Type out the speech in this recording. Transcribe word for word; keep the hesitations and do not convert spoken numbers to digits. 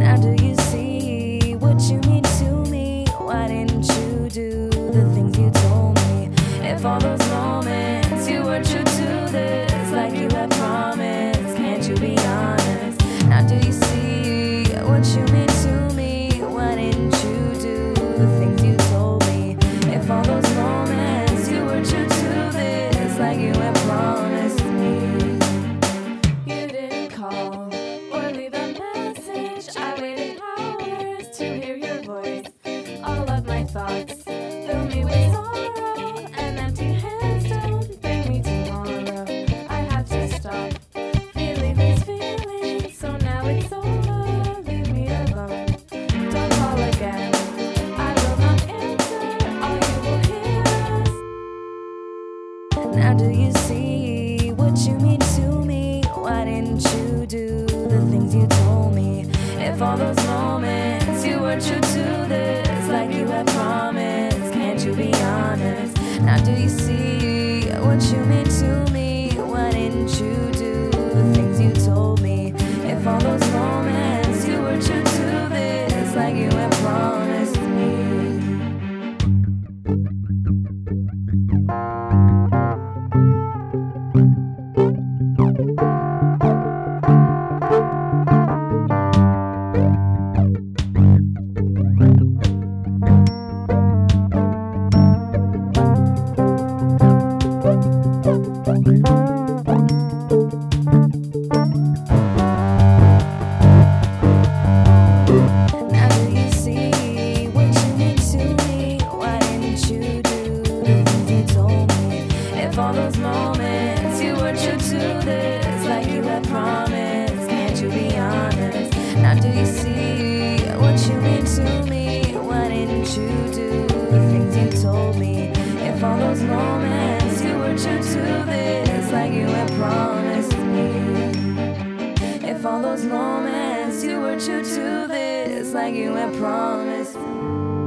Now do you see what you mean to me? Why didn't you do the things you told me? If all those moments you were true to this, like you had promised, can't you be honest? Now do you see what you mean to me? Why didn't you do the things you told me? If all those moments you were true to this, like you had promised me. You didn't call or leave a message. I waited hours to hear your voice. All of my thoughts fill me with sorrow, and empty hands don't bring me tomorrow. I have to stop feeling these feelings, so now it's over. Leave me alone. Don't call again. I will not answer. All you will hear is. Now do you see what you mean to me? Why didn't you do the things you told me? If all those moments you were true to this, like you had promised, can't you be honest? Now do you see what you mean to me? Why didn't you do the things you told me? If all those moments you were true to this, like you had promised me. Now do you see what you mean to me? Why didn't you do the things you told me? If all those moments you were true to this, like you had promised, can't you be honest? Now do you see what you mean to me? Why didn't you do the things you told me? If all those moments you were true to this, like you had promised me. If all those moments you were true to this, like you had promised.